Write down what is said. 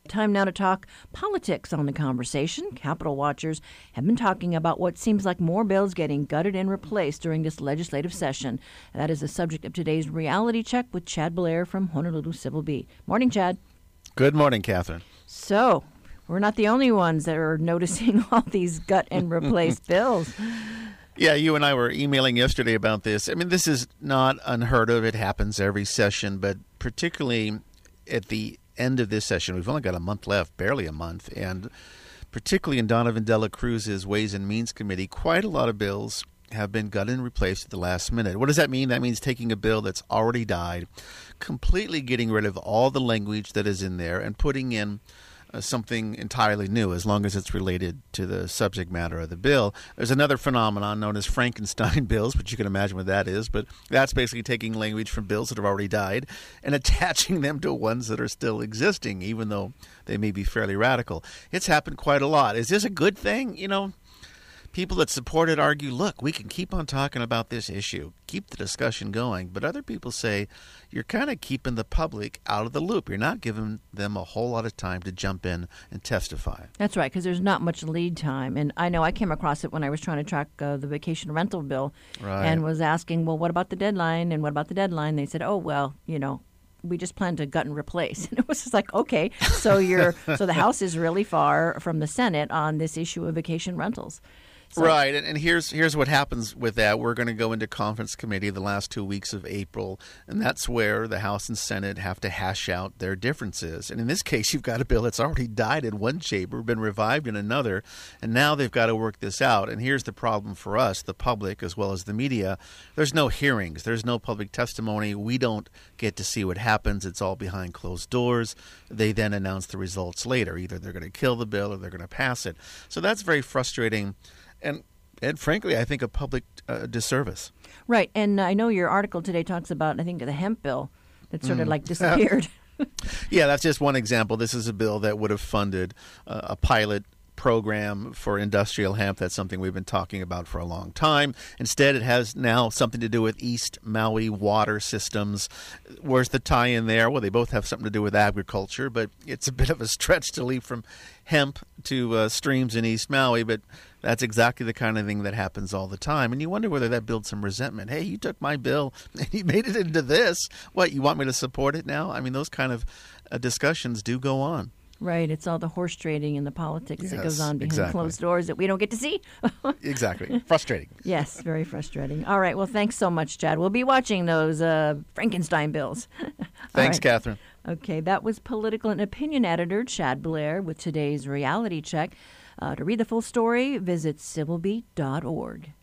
Time now to talk politics on the conversation. Capitol watchers have been talking about what seems like more bills getting gutted and replaced during this legislative session. That is the subject of today's reality check with Chad Blair from Honolulu Civil Beat. Morning, Chad. Good morning, Catherine. So, we're not the only ones that are noticing all these gut and replace bills. Yeah, you and I were emailing yesterday about this. I mean, this is not unheard of. It happens every session, but particularly at the end of this session, we've only got a month left, barely a month, and particularly in Donovan Dela Cruz's Ways and Means Committee, quite a lot of bills have been gutted and replaced at the last minute. What does that mean? That means taking a bill that's already died, completely getting rid of all the language that is in there and putting in something entirely new, as long as it's related to the subject matter of the bill. There's another phenomenon known as Frankenstein bills, which you can imagine what that is, but that's basically taking language from bills that have already died and attaching them to ones that are still existing, even though they may be fairly radical. It's happened quite a lot. Is this a good thing? You know, people that support it argue, look, we can keep on talking about this issue, keep the discussion going. But other people say you're kind of keeping the public out of the loop. You're not giving them a whole lot of time to jump in and testify. That's right, because there's not much lead time. And I know I came across it when I was trying to track the vacation rental bill and was asking, well, what about the deadline? And what about the deadline? They said, oh, well, you know, we just plan to gut and replace. And it was just like, okay, so the House is really far from the Senate on this issue of vacation rentals. So. Right, and here's what happens with that. We're going to go into conference committee the last 2 weeks of April, and that's where the House and Senate have to hash out their differences. And in this case, you've got a bill that's already died in one chamber, been revived in another, and now they've got to work this out. And here's the problem for us, the public as well as the media. There's no hearings. There's no public testimony. We don't get to see what happens. It's all behind closed doors. They then announce the results later. Either they're going to kill the bill or they're going to pass it. So that's very frustrating. And frankly, I think a public disservice. Right. And I know your article today talks about, I think, the hemp bill that sort of like disappeared. Yeah, that's just one example. This is a bill that would have funded a pilot program for industrial hemp. That's something we've been talking about for a long time. Instead, it has now something to do with East Maui water systems. Where's the tie-in there? Well, they both have something to do with agriculture, but it's a bit of a stretch to leap from hemp to streams in East Maui, but that's exactly the kind of thing that happens all the time. And you wonder whether that builds some resentment. Hey, you took my bill and you made it into this. What, you want me to support it now? I mean, those kind of discussions do go on. Right. It's all the horse trading and the politics that goes on behind closed doors that we don't get to see. Exactly. Frustrating. Yes, very frustrating. All right. Well, thanks so much, Chad. We'll be watching those Frankenstein bills. Thanks, right. Catherine. Okay. That was political and opinion editor Chad Blair with today's reality check. To read the full story, visit civilbeat.org.